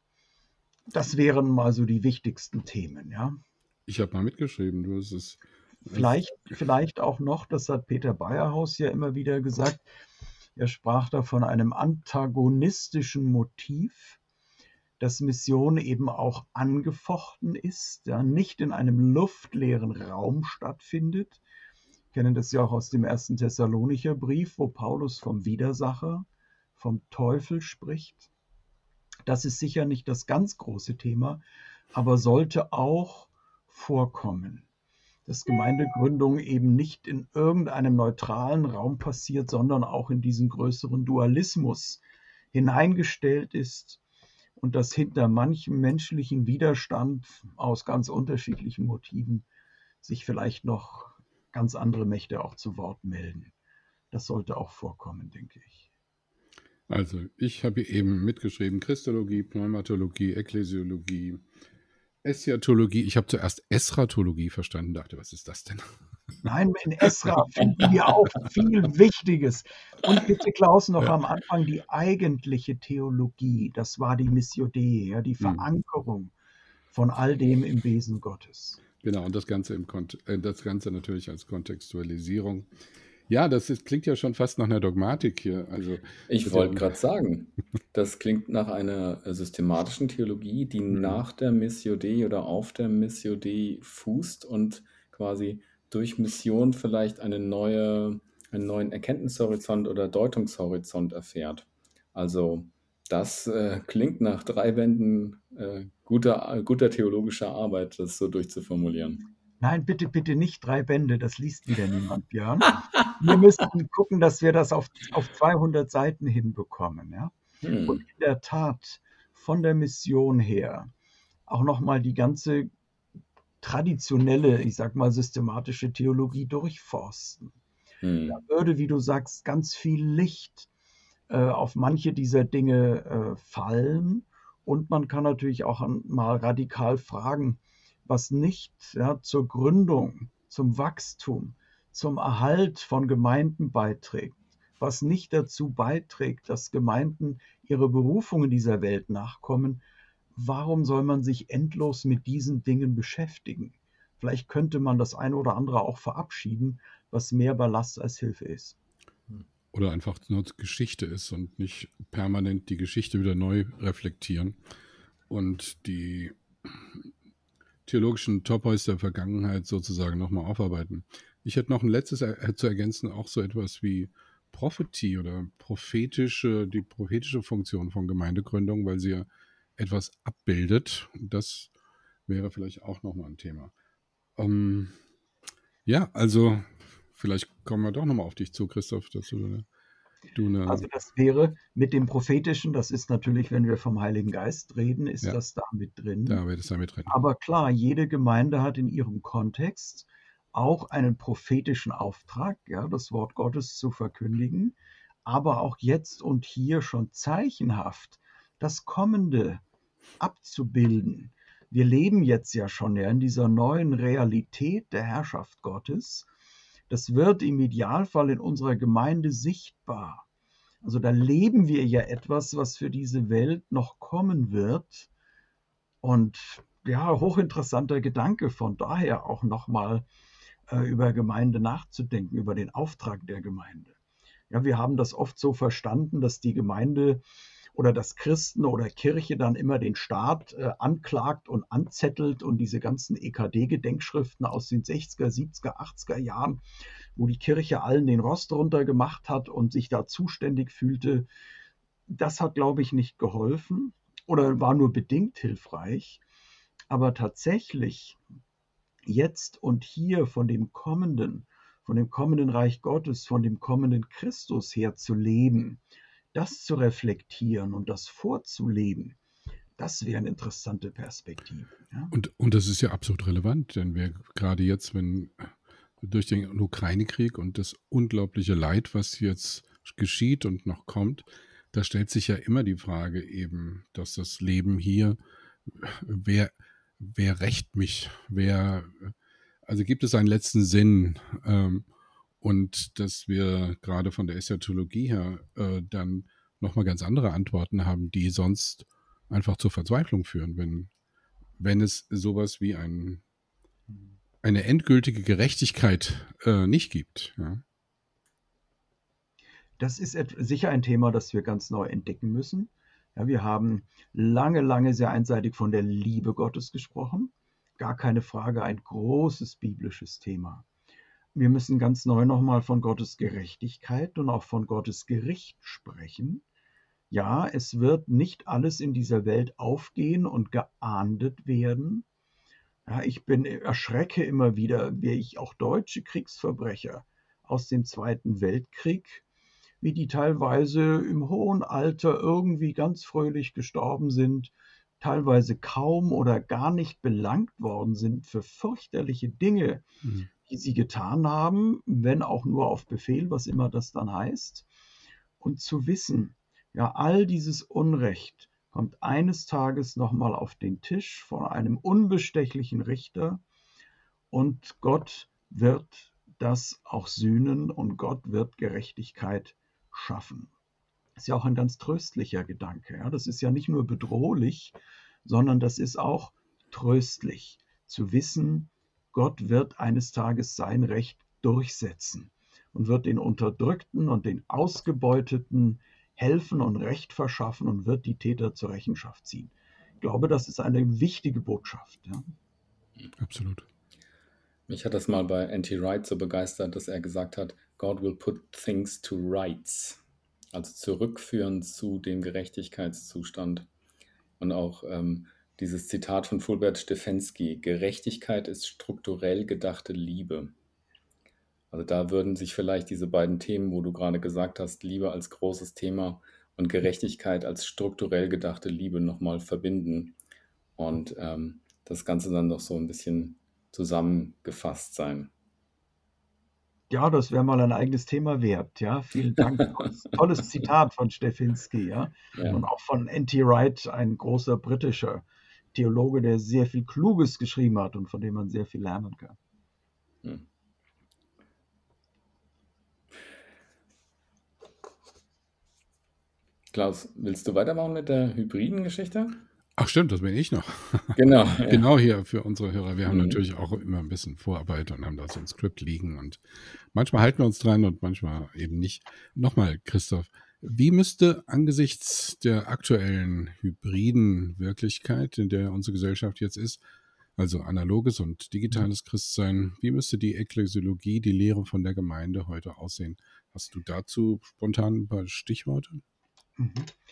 [SPEAKER 3] Das wären mal so die wichtigsten Themen, ja.
[SPEAKER 1] Ich habe mal mitgeschrieben, du hast es.
[SPEAKER 3] Vielleicht, vielleicht auch noch, das hat Peter Bayerhaus ja immer wieder gesagt, er sprach da von einem antagonistischen Motiv, dass Mission eben auch angefochten ist, ja, nicht in einem luftleeren Raum stattfindet. Wir kennen das ja auch aus dem ersten Thessalonicher Brief, wo Paulus vom Widersacher, vom Teufel spricht. Das ist sicher nicht das ganz große Thema, aber sollte auch vorkommen, dass Gemeindegründung eben nicht in irgendeinem neutralen Raum passiert, sondern auch in diesen größeren Dualismus hineingestellt ist und dass hinter manchem menschlichen Widerstand aus ganz unterschiedlichen Motiven sich vielleicht noch ganz andere Mächte auch zu Wort melden. Das sollte auch vorkommen, denke ich.
[SPEAKER 1] Also, ich habe hier eben mitgeschrieben, Christologie, Pneumatologie, Ekklesiologie, Eschatologie. Ich habe zuerst Eschatologie verstanden, dachte, was ist das denn?
[SPEAKER 3] Nein, in Esra finden wir auch viel Wichtiges. Und bitte, Klaus, noch ja. am Anfang die eigentliche Theologie. Das war die Missio Dei, ja, die Verankerung von all dem im Wesen Gottes.
[SPEAKER 1] Genau, und das Ganze, im Kont- äh, das Ganze natürlich als Kontextualisierung. Ja, das ist, klingt ja schon fast nach einer Dogmatik hier. Also,
[SPEAKER 2] ich wollte gerade sagen, das klingt nach einer systematischen Theologie, die mhm. nach der Missio Dei oder auf der Missio Dei fußt und quasi durch Mission vielleicht eine neue, einen neuen Erkenntnishorizont oder Deutungshorizont erfährt. Also das äh, klingt nach drei Bänden äh, guter, guter theologischer Arbeit, das so durchzuformulieren.
[SPEAKER 3] Nein, bitte, bitte nicht drei Bände, das liest wieder niemand, Björn. Wir müssen gucken, dass wir das auf, auf zweihundert Seiten hinbekommen. Ja? Und
[SPEAKER 2] Hm.
[SPEAKER 3] in der Tat, von der Mission her, auch nochmal die ganze traditionelle, ich sag mal, systematische Theologie durchforsten. Da
[SPEAKER 2] Hm.
[SPEAKER 3] würde, wie du sagst, ganz viel Licht äh, auf manche dieser Dinge äh, fallen. Und man kann natürlich auch an, mal radikal fragen, was nicht ja, zur Gründung, zum Wachstum, zum Erhalt von Gemeinden beiträgt, was nicht dazu beiträgt, dass Gemeinden ihre Berufung in dieser Welt nachkommen. Warum soll man sich endlos mit diesen Dingen beschäftigen? Vielleicht könnte man das eine oder andere auch verabschieden, was mehr Ballast als Hilfe ist.
[SPEAKER 1] Oder einfach nur Geschichte ist und nicht permanent die Geschichte wieder neu reflektieren und die theologischen Topos der Vergangenheit sozusagen nochmal aufarbeiten. Ich hätte noch ein letztes er- zu ergänzen, auch so etwas wie Prophetie oder prophetische, die prophetische Funktion von Gemeindegründung, weil sie ja etwas abbildet. Das wäre vielleicht auch nochmal ein Thema. Ähm, ja, also vielleicht kommen wir doch nochmal auf dich zu, Christoph, dass du eine, du
[SPEAKER 3] Also
[SPEAKER 1] eine
[SPEAKER 3] das wäre mit dem Prophetischen, das ist natürlich, wenn wir vom Heiligen Geist reden, ist
[SPEAKER 1] ja,
[SPEAKER 3] das da mit drin.
[SPEAKER 1] da wird es damit drin.
[SPEAKER 3] Aber klar, jede Gemeinde hat in ihrem Kontext auch einen prophetischen Auftrag, ja, das Wort Gottes zu verkündigen, aber auch jetzt und hier schon zeichenhaft das Kommende abzubilden. Wir leben jetzt ja schon ja in dieser neuen Realität der Herrschaft Gottes. Das wird im Idealfall in unserer Gemeinde sichtbar. Also da leben wir ja etwas, was für diese Welt noch kommen wird. Und ja, hochinteressanter Gedanke, von daher auch nochmal äh, über Gemeinde nachzudenken, über den Auftrag der Gemeinde. Ja, wir haben das oft so verstanden, dass die Gemeinde oder dass Christen oder Kirche dann immer den Staat äh, anklagt und anzettelt und diese ganzen E K D-Gedenkschriften aus den sechziger, siebziger, achtziger Jahren, wo die Kirche allen den Rost runter gemacht hat und sich da zuständig fühlte, das hat, glaube ich, nicht geholfen oder war nur bedingt hilfreich. Aber tatsächlich jetzt und hier von dem kommenden, von dem kommenden Reich Gottes, von dem kommenden Christus her zu leben, das zu reflektieren und das vorzuleben, das wäre eine interessante Perspektive. Ja?
[SPEAKER 1] Und, und das ist ja absolut relevant, denn wir gerade jetzt, wenn durch den Ukraine-Krieg und das unglaubliche Leid, was jetzt geschieht und noch kommt, da stellt sich ja immer die Frage eben, dass das Leben hier, wer, wer rächt mich? Wer, also gibt es einen letzten Sinn? Ähm, und dass wir gerade von der Eschatologie her äh, dann nochmal ganz andere Antworten haben, die sonst einfach zur Verzweiflung führen, wenn, wenn es sowas wie ein, eine endgültige Gerechtigkeit äh, nicht gibt. Ja.
[SPEAKER 3] Das ist sicher ein Thema, das wir ganz neu entdecken müssen. Ja, wir haben lange, lange sehr einseitig von der Liebe Gottes gesprochen. Gar keine Frage, ein großes biblisches Thema. Wir müssen ganz neu nochmal von Gottes Gerechtigkeit und auch von Gottes Gericht sprechen. Ja, es wird nicht alles in dieser Welt aufgehen und geahndet werden. Ja, ich bin erschrecke immer wieder, wie ich auch deutsche Kriegsverbrecher aus dem Zweiten Weltkrieg, wie die teilweise im hohen Alter irgendwie ganz fröhlich gestorben sind, teilweise kaum oder gar nicht belangt worden sind für fürchterliche Dinge,
[SPEAKER 1] Mhm.
[SPEAKER 3] die sie getan haben, wenn auch nur auf Befehl, was immer das dann heißt. Und zu wissen, ja, all dieses Unrecht kommt eines Tages nochmal auf den Tisch von einem unbestechlichen Richter und Gott wird das auch sühnen und Gott wird Gerechtigkeit schaffen. Das ist ja auch ein ganz tröstlicher Gedanke. Ja? Das ist ja nicht nur bedrohlich, sondern das ist auch tröstlich, zu wissen, Gott wird eines Tages sein Recht durchsetzen und wird den Unterdrückten und den Ausgebeuteten helfen und Recht verschaffen und wird die Täter zur Rechenschaft ziehen. Ich glaube, das ist eine wichtige Botschaft. Ja?
[SPEAKER 1] Absolut.
[SPEAKER 2] Mich hat das mal bei N T Wright so begeistert, dass er gesagt hat, God will put things to rights. also zurückführen zu dem Gerechtigkeitszustand. Und auch ähm, dieses Zitat von Fulbert Stefensky: Gerechtigkeit ist strukturell gedachte Liebe. Also da würden sich vielleicht diese beiden Themen, wo du gerade gesagt hast, Liebe als großes Thema und Gerechtigkeit als strukturell gedachte Liebe nochmal verbinden und ähm, das Ganze dann noch so ein bisschen zusammengefasst sein.
[SPEAKER 3] Ja, das wäre mal ein eigenes Thema wert. Ja, vielen Dank. Tolles, tolles Zitat von Stefensky, ja.
[SPEAKER 2] Ja.
[SPEAKER 3] Und auch von N T Wright, ein großer britischer Theologe, der sehr viel Kluges geschrieben hat und von dem man sehr viel lernen kann.
[SPEAKER 2] Hm. Klaus, willst du weitermachen mit der hybriden Geschichte?
[SPEAKER 1] Ach stimmt, das bin ich noch.
[SPEAKER 2] Genau. Ja.
[SPEAKER 1] Genau hier für unsere Hörer. Wir haben
[SPEAKER 2] Mhm.
[SPEAKER 1] natürlich auch immer ein bisschen Vorarbeit und haben da so ein Skript liegen und manchmal halten wir uns dran und manchmal eben nicht. Nochmal, Christoph, wie müsste angesichts der aktuellen hybriden Wirklichkeit, in der unsere Gesellschaft jetzt ist, also analoges und digitales Christsein, wie müsste die Ekklesiologie, die Lehre von der Gemeinde heute aussehen? Hast du dazu spontan ein paar Stichworte?
[SPEAKER 3] Mhm.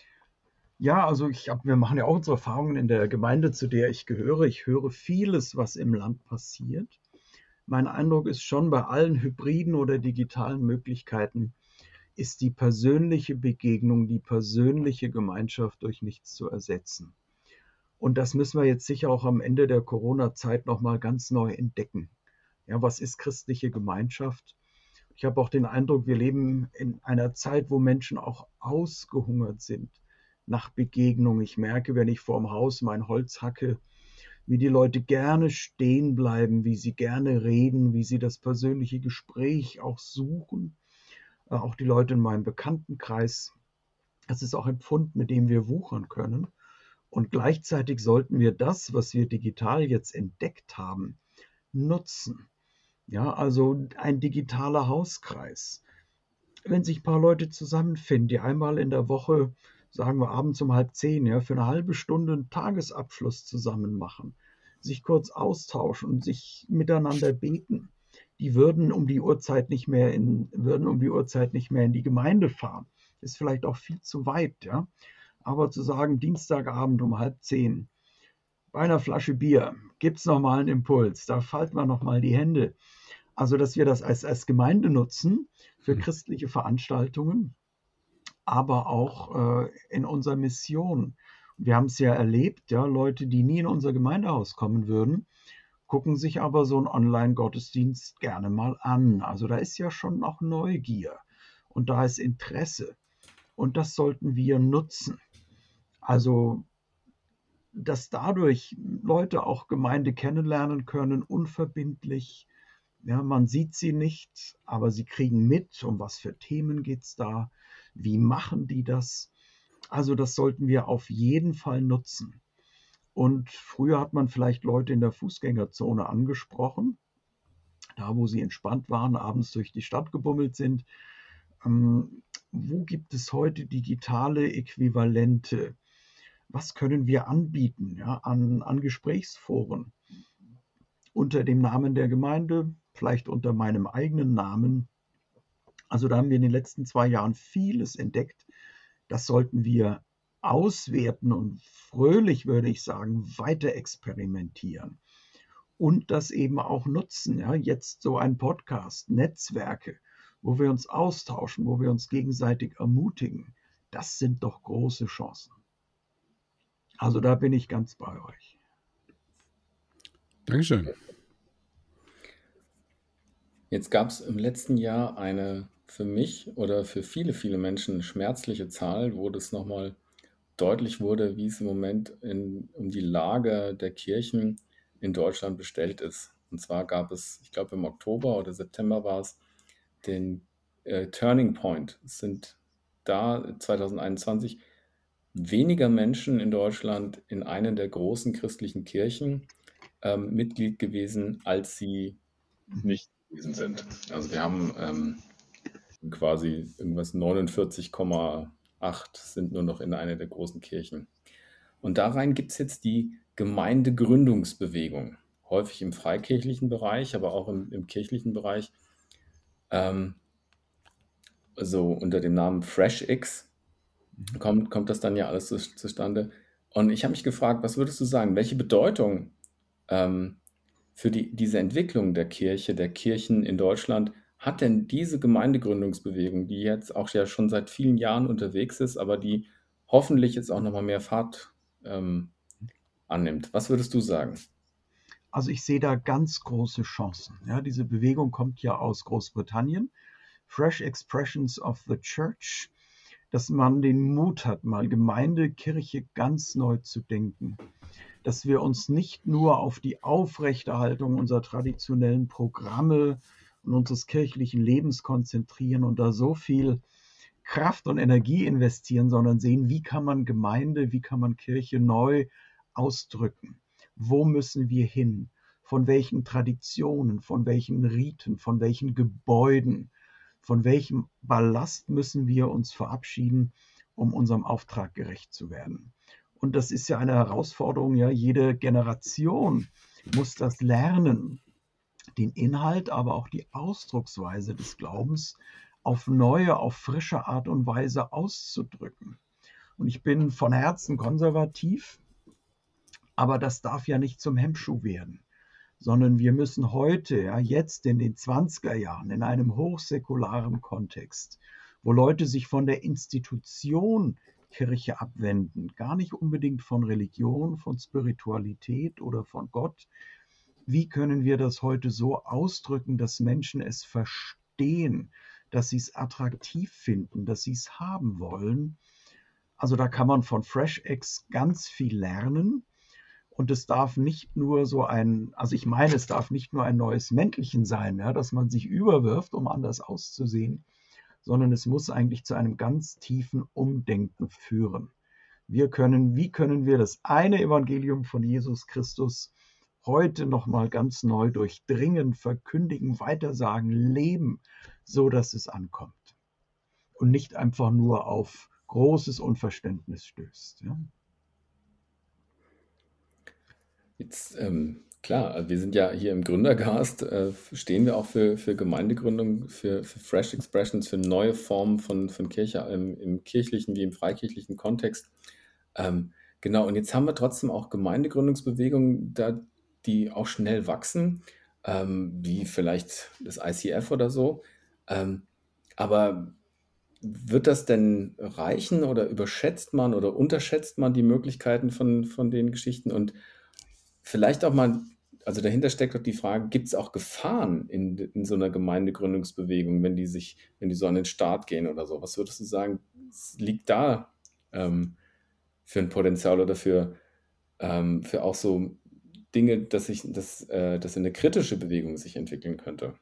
[SPEAKER 3] Ja, also ich hab, wir machen ja auch unsere Erfahrungen in der Gemeinde, zu der ich gehöre. Ich höre vieles, was im Land passiert. Mein Eindruck ist schon, bei allen hybriden oder digitalen Möglichkeiten ist die persönliche Begegnung, die persönliche Gemeinschaft durch nichts zu ersetzen. Und das müssen wir jetzt sicher auch am Ende der Corona-Zeit nochmal ganz neu entdecken. Ja, was ist christliche Gemeinschaft? Ich habe auch den Eindruck, wir leben in einer Zeit, wo Menschen auch ausgehungert sind nach Begegnung. Ich merke, wenn ich vorm Haus mein Holz hacke, wie die Leute gerne stehen bleiben, wie sie gerne reden, wie sie das persönliche Gespräch auch suchen. Auch die Leute in meinem Bekanntenkreis. Das ist auch ein Pfund, mit dem wir wuchern können. Und gleichzeitig sollten wir das, was wir digital jetzt entdeckt haben, nutzen. Ja, also ein digitaler Hauskreis. Wenn sich ein paar Leute zusammenfinden, die einmal in der Woche, sagen wir abends um halb zehn, ja, für eine halbe Stunde einen Tagesabschluss zusammen machen, sich kurz austauschen und sich miteinander beten, die würden um die Uhrzeit nicht mehr in, würden um die Uhrzeit nicht mehr in die Gemeinde fahren. Ist vielleicht auch viel zu weit, ja. Aber zu sagen, Dienstagabend um halb zehn, bei einer Flasche Bier, gibt es nochmal einen Impuls, da falten wir nochmal die Hände. Also, dass wir das als, als Gemeinde nutzen für christliche Veranstaltungen, aber auch äh, in unserer Mission. Wir haben es ja erlebt, ja, Leute, die nie in unser Gemeindehaus kommen würden, gucken sich aber so einen Online-Gottesdienst gerne mal an. Also da ist ja schon auch Neugier und da ist Interesse. Und das sollten wir nutzen. Also, dass dadurch Leute auch Gemeinde kennenlernen können, unverbindlich. Ja, man sieht sie nicht, aber sie kriegen mit, um was für Themen geht es da, wie machen die das. Also das sollten wir auf jeden Fall nutzen. Und früher hat man vielleicht Leute in der Fußgängerzone angesprochen, da wo sie entspannt waren, abends durch die Stadt gebummelt sind. Ähm, wo gibt es heute digitale Äquivalente? Was können wir anbieten, ja, an, an Gesprächsforen unter dem Namen der Gemeinde, vielleicht unter meinem eigenen Namen? Also da haben wir in den letzten zwei Jahren vieles entdeckt. Das sollten wir auswerten und fröhlich, würde ich sagen, weiter experimentieren und das eben auch nutzen. Ja, jetzt so ein Podcast, Netzwerke, wo wir uns austauschen, wo wir uns gegenseitig ermutigen. Das sind doch große Chancen. Also da bin ich ganz bei euch.
[SPEAKER 1] Dankeschön.
[SPEAKER 2] Jetzt gab es im letzten Jahr eine für mich oder für viele, viele Menschen schmerzliche Zahl, wo das nochmal deutlich wurde, wie es im Moment in, um die Lage der Kirchen in Deutschland bestellt ist. Und zwar gab es, ich glaube im Oktober oder September war es, den äh, Turning Point. Es sind da zwanzig einundzwanzig weniger Menschen in Deutschland in einer der großen christlichen Kirchen ähm, Mitglied gewesen, als sie nicht gewesen sind. Also wir haben ähm, quasi irgendwas neunundvierzig Komma acht sind nur noch in einer der großen Kirchen. Und da rein gibt es jetzt die Gemeindegründungsbewegung, häufig im freikirchlichen Bereich, aber auch im, im kirchlichen Bereich. Ähm, so unter dem Namen FreshX kommt, kommt das dann ja alles zu, zustande. Und ich habe mich gefragt, was würdest du sagen, welche Bedeutung ähm, für die, diese Entwicklung der Kirche, der Kirchen in Deutschland, hat denn diese Gemeindegründungsbewegung, die jetzt auch ja schon seit vielen Jahren unterwegs ist, aber die hoffentlich jetzt auch nochmal mehr Fahrt ähm, annimmt? Was würdest du sagen?
[SPEAKER 3] Also ich sehe da ganz große Chancen. Ja, diese Bewegung kommt ja aus Großbritannien. Fresh Expressions of the Church, dass man den Mut hat, mal Gemeinde, Kirche ganz neu zu denken. Dass wir uns nicht nur auf die Aufrechterhaltung unserer traditionellen Programme und unseres kirchlichen Lebens konzentrieren und da so viel Kraft und Energie investieren, sondern sehen, wie kann man Gemeinde, wie kann man Kirche neu ausdrücken? Wo müssen wir hin? Von welchen Traditionen, von welchen Riten, von welchen Gebäuden, von welchem Ballast müssen wir uns verabschieden, um unserem Auftrag gerecht zu werden? Und das ist ja eine Herausforderung, ja, jede Generation muss das lernen, den Inhalt, aber auch die Ausdrucksweise des Glaubens auf neue, auf frische Art und Weise auszudrücken. Und ich bin von Herzen konservativ, aber das darf ja nicht zum Hemmschuh werden, sondern wir müssen heute, ja, jetzt in den zwanziger Jahren, in einem hochsäkularen Kontext, wo Leute sich von der Institution Kirche abwenden, gar nicht unbedingt von Religion, von Spiritualität oder von Gott. Wie können wir das heute so ausdrücken, dass Menschen es verstehen, dass sie es attraktiv finden, dass sie es haben wollen? Also da kann man von FreshX ganz viel lernen. Und es darf nicht nur so ein, also ich meine, es darf nicht nur ein neues Mäntelchen sein, ja, dass man sich überwirft, um anders auszusehen, sondern es muss eigentlich zu einem ganz tiefen Umdenken führen. Wir können, wie können wir das eine Evangelium von Jesus Christus heute nochmal ganz neu durchdringen, verkündigen, weitersagen, leben, so dass es ankommt und nicht einfach nur auf großes Unverständnis stößt. Ja?
[SPEAKER 2] Jetzt, ähm, klar, wir sind ja hier im Gründercast, äh, stehen wir auch für, für Gemeindegründung, für, für Fresh Expressions, für neue Formen von, von Kirche im, im kirchlichen wie im freikirchlichen Kontext. Ähm, genau, und jetzt haben wir trotzdem auch Gemeindegründungsbewegungen, da, die auch schnell wachsen, ähm, wie vielleicht das I C F oder so. Ähm, aber wird das denn reichen oder überschätzt man oder unterschätzt man die Möglichkeiten von, von den Geschichten? Und vielleicht auch mal, also dahinter steckt auch die Frage, gibt es auch Gefahren in, in so einer Gemeindegründungsbewegung, wenn die sich, wenn die so an den Start gehen oder so? Was würdest du sagen, liegt da ähm, für ein Potenzial oder für, ähm, für auch so Dinge, dass sich, dass, äh, dass eine kritische Bewegung sich entwickeln könnte?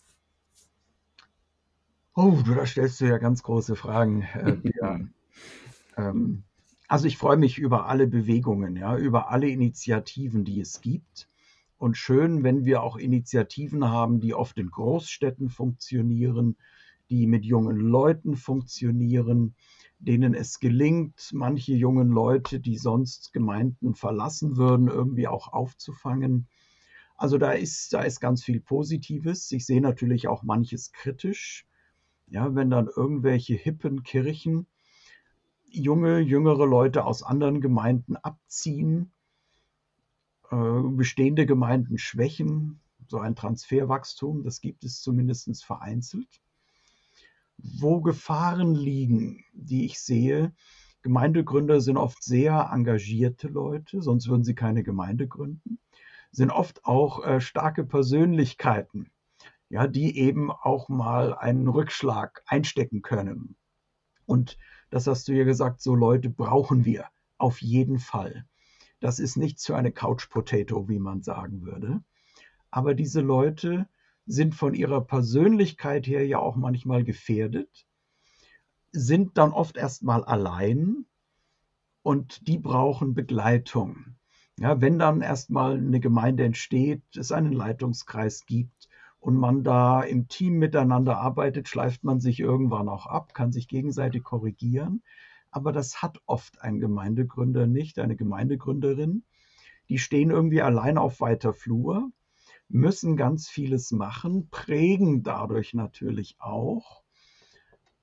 [SPEAKER 3] Oh, du, da stellst du ja ganz große Fragen, äh, Björn. ähm, also ich freue mich über alle Bewegungen, ja, über alle Initiativen, die es gibt. Und schön, wenn wir auch Initiativen haben, die oft in Großstädten funktionieren, die mit jungen Leuten funktionieren, denen es gelingt, manche jungen Leute, die sonst Gemeinden verlassen würden, irgendwie auch aufzufangen. Also da ist, da ist ganz viel Positives. Ich sehe natürlich auch manches kritisch. Ja, wenn dann irgendwelche hippen Kirchen junge, jüngere Leute aus anderen Gemeinden abziehen, äh, bestehende Gemeinden schwächen, so ein Transferwachstum, das gibt es zumindest vereinzelt. Wo Gefahren liegen, die ich sehe, Gemeindegründer sind oft sehr engagierte Leute, sonst würden sie keine Gemeinde gründen, sind oft auch äh, starke Persönlichkeiten, ja, die eben auch mal einen Rückschlag einstecken können. Und das hast du ja gesagt, so Leute brauchen wir auf jeden Fall. Das ist nichts für eine Couch Potato, wie man sagen würde. Aber diese Leute sind von ihrer Persönlichkeit her ja auch manchmal gefährdet, sind dann oft erstmal allein und die brauchen Begleitung. Ja, wenn dann erstmal eine Gemeinde entsteht, es einen Leitungskreis gibt und man da im Team miteinander arbeitet, schleift man sich irgendwann auch ab, kann sich gegenseitig korrigieren. Aber das hat oft ein Gemeindegründer nicht, eine Gemeindegründerin. Die stehen irgendwie allein auf weiter Flur, müssen ganz vieles machen, prägen dadurch natürlich auch.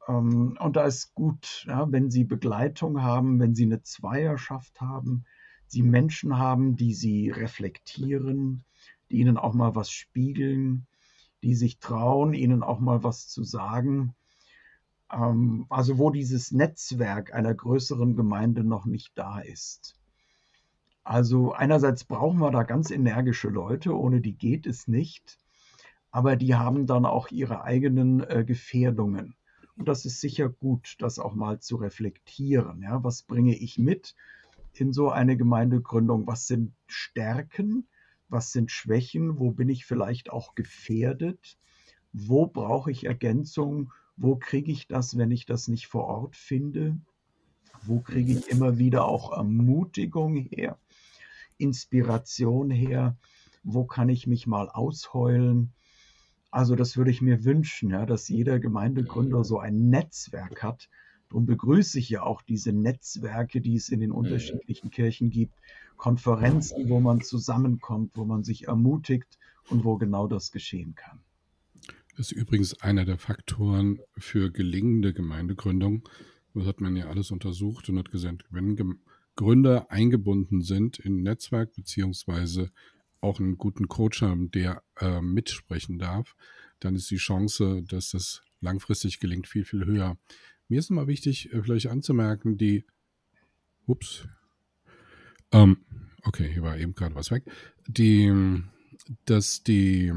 [SPEAKER 3] Ähm, und da ist gut, ja, wenn Sie Begleitung haben, wenn Sie eine Zweierschaft haben, Sie Menschen haben, die Sie reflektieren, die Ihnen auch mal was spiegeln, die sich trauen, Ihnen auch mal was zu sagen. Ähm, also wo dieses Netzwerk einer größeren Gemeinde noch nicht da ist. Also einerseits brauchen wir da ganz energische Leute, ohne die geht es nicht, aber die haben dann auch ihre eigenen äh, Gefährdungen. Und das ist sicher gut, das auch mal zu reflektieren. Ja? Was bringe ich mit in so eine Gemeindegründung? Was sind Stärken? Was sind Schwächen? Wo bin ich vielleicht auch gefährdet? Wo brauche ich Ergänzung? Wo kriege ich das, wenn ich das nicht vor Ort finde? Wo kriege ich immer wieder auch Ermutigung her, Inspiration her? Wo kann ich mich mal ausheulen? Also das würde ich mir wünschen, ja, dass jeder Gemeindegründer so ein Netzwerk hat. Darum begrüße ich ja auch diese Netzwerke, die es in den unterschiedlichen Kirchen gibt. Konferenzen, wo man zusammenkommt, wo man sich ermutigt und wo genau das geschehen kann.
[SPEAKER 1] Das ist übrigens einer der Faktoren für gelingende Gemeindegründung. Das hat man ja alles untersucht und hat gesagt, wenn Gem- Gründer eingebunden sind in ein Netzwerk beziehungsweise auch einen guten Coach haben, der äh, mitsprechen darf, dann ist die Chance, dass das langfristig gelingt, viel, viel höher. Mir ist immer wichtig, äh, vielleicht anzumerken, die, ups, ähm, okay, hier war eben gerade was weg, die, dass die,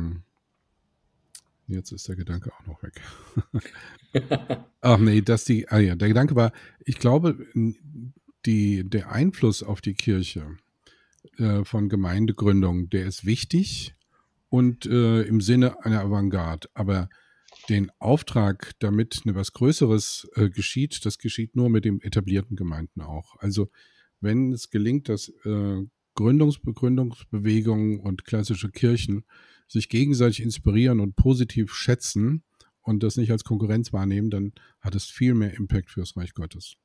[SPEAKER 1] jetzt ist der Gedanke auch noch weg. Ach nee, dass die, ah ja, der Gedanke war, ich glaube, die, der Einfluss auf die Kirche äh, von Gemeindegründung, der ist wichtig und äh, im Sinne einer Avantgarde. Aber den Auftrag, damit eine was Größeres äh, geschieht, das geschieht nur mit den etablierten Gemeinden auch. Also wenn es gelingt, dass äh, Gründungs Gründungsbewegungen und klassische Kirchen sich gegenseitig inspirieren und positiv schätzen und das nicht als Konkurrenz wahrnehmen, dann hat es viel mehr Impact fürs Reich Gottes.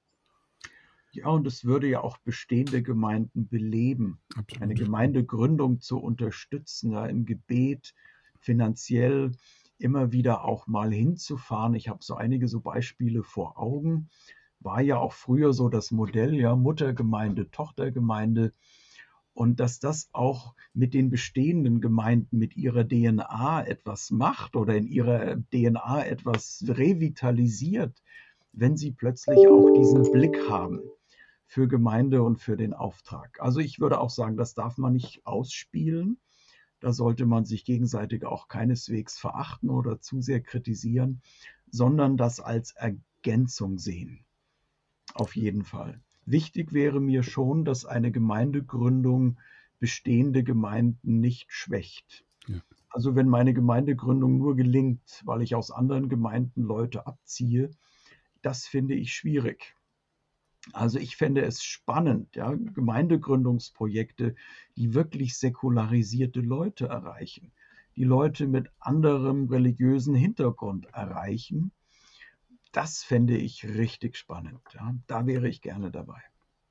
[SPEAKER 3] Ja, und es würde ja auch bestehende Gemeinden beleben,
[SPEAKER 1] Absolut.
[SPEAKER 3] eine Gemeindegründung zu unterstützen, ja, im Gebet, finanziell immer wieder auch mal hinzufahren. Ich habe so einige so Beispiele vor Augen. War ja auch früher so das Modell, ja, Muttergemeinde, Tochtergemeinde. Und dass das auch mit den bestehenden Gemeinden, mit ihrer D N A etwas macht oder in ihrer D N A etwas revitalisiert, wenn sie plötzlich auch diesen Blick haben für Gemeinde und für den Auftrag. Also ich würde auch sagen, das darf man nicht ausspielen. Da sollte man sich gegenseitig auch keineswegs verachten oder zu sehr kritisieren, sondern das als Ergänzung sehen. Auf jeden Fall. Wichtig wäre mir schon, dass eine Gemeindegründung bestehende Gemeinden nicht schwächt.
[SPEAKER 1] Ja.
[SPEAKER 3] Also wenn meine Gemeindegründung nur gelingt, weil ich aus anderen Gemeinden Leute abziehe, das finde ich schwierig. Also ich fände es spannend, ja, Gemeindegründungsprojekte, die wirklich säkularisierte Leute erreichen, die Leute mit anderem religiösen Hintergrund erreichen. Das fände ich richtig spannend. Ja. Da wäre ich gerne dabei.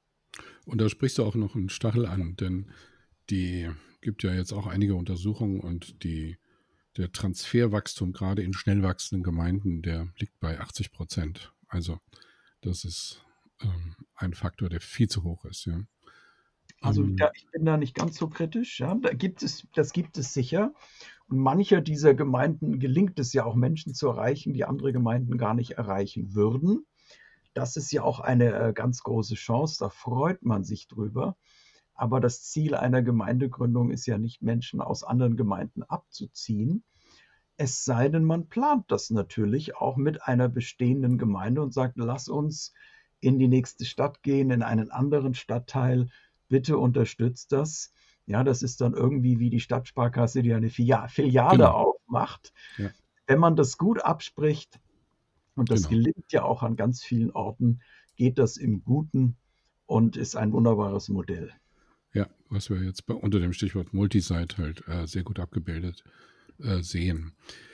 [SPEAKER 1] Und da sprichst du auch noch einen Stachel an, denn die gibt ja jetzt auch einige Untersuchungen und die, der Transferwachstum gerade in schnell wachsenden Gemeinden, der liegt bei achtzig Prozent. Also das ist ähm, ein Faktor, der viel zu hoch ist. Ja.
[SPEAKER 3] Also
[SPEAKER 1] Ähm,
[SPEAKER 3] da, ich bin da nicht ganz so kritisch. Ja. Da gibt es, das gibt es sicher. Und mancher dieser Gemeinden gelingt es ja auch, Menschen zu erreichen, die andere Gemeinden gar nicht erreichen würden. Das ist ja auch eine äh, ganz große Chance, da freut man sich drüber. Aber das Ziel einer Gemeindegründung ist ja nicht, Menschen aus anderen Gemeinden abzuziehen. Es sei denn, man plant das natürlich auch mit einer bestehenden Gemeinde und sagt, lass uns in die nächste Stadt gehen, in einen anderen Stadtteil. Bitte unterstützt das. Ja, das ist dann irgendwie wie die Stadtsparkasse, die eine Filiale
[SPEAKER 1] Genau.
[SPEAKER 3] aufmacht.
[SPEAKER 1] Ja.
[SPEAKER 3] Wenn man das gut abspricht, und das
[SPEAKER 1] Genau.
[SPEAKER 3] gelingt ja auch an ganz vielen Orten, geht das im Guten und ist ein wunderbares Modell.
[SPEAKER 1] Ja, was wir jetzt bei, unter dem Stichwort Multisite halt äh, sehr gut abgebildet äh, sehen.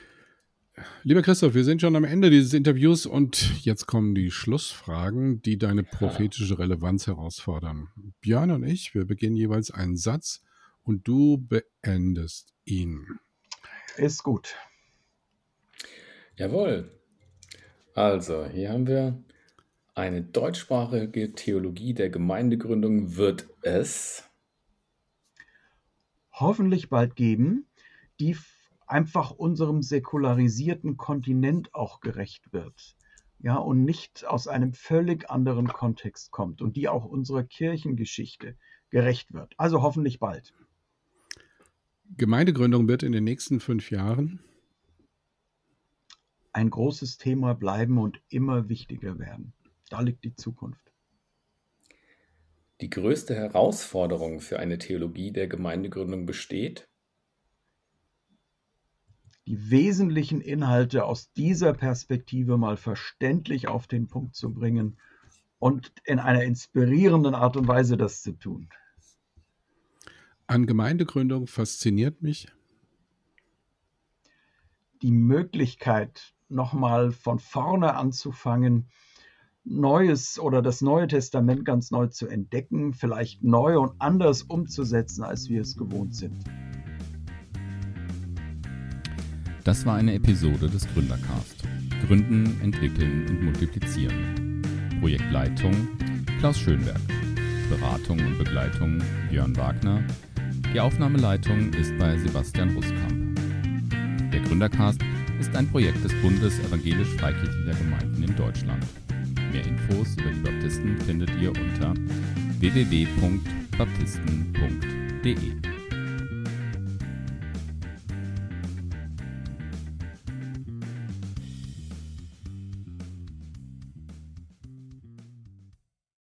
[SPEAKER 1] Lieber Christoph, wir sind schon am Ende dieses Interviews und jetzt kommen die Schlussfragen, die deine prophetische Relevanz herausfordern. Björn und ich, wir beginnen jeweils einen Satz und du beendest ihn.
[SPEAKER 3] Ist gut.
[SPEAKER 2] Jawohl. Also, hier haben wir eine deutschsprachige Theologie der Gemeindegründung wird es
[SPEAKER 3] hoffentlich bald geben, die f- einfach unserem säkularisierten Kontinent auch gerecht wird. Ja, und nicht aus einem völlig anderen Kontext kommt und die auch unserer Kirchengeschichte gerecht wird. Also hoffentlich bald.
[SPEAKER 1] Gemeindegründung wird in den nächsten fünf Jahren
[SPEAKER 3] ein großes Thema bleiben und immer wichtiger werden. Da liegt die Zukunft.
[SPEAKER 2] die größte Herausforderung für eine Theologie der Gemeindegründung besteht.
[SPEAKER 3] Die wesentlichen Inhalte aus dieser Perspektive mal verständlich auf den Punkt zu bringen und in einer inspirierenden Art und Weise das zu tun.
[SPEAKER 1] An Gemeindegründung fasziniert mich
[SPEAKER 3] Die Möglichkeit, nochmal von vorne anzufangen, Neues oder das Neue Testament ganz neu zu entdecken, vielleicht neu und anders umzusetzen, als wir es gewohnt sind.
[SPEAKER 4] Das war eine Episode des Gründercast. Gründen, entwickeln und multiplizieren. Projektleitung Klaus Schönberg. Beratung und Begleitung Björn Wagner. Die Aufnahmeleitung ist bei Sebastian Ruskamp. Der Gründercast ist ein Projekt des Bundes evangelisch-freikirchlicher Gemeinden in Deutschland. Mehr Infos über die Baptisten findet ihr unter w w w punkt baptisten punkt d e.